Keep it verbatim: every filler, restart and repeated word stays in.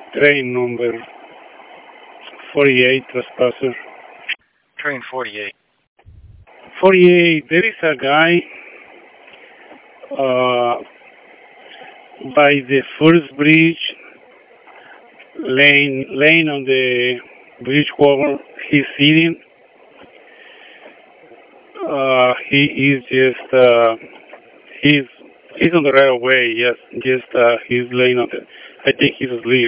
Train number forty-eight, trespasser. Train forty-eight. forty-eight, there is a guy uh, by the first bridge, laying, laying on the bridge wall. He's sitting. Uh, he is just, uh, he's, he's on the right of way, yes, just, uh, he's laying on the, I think he's asleep.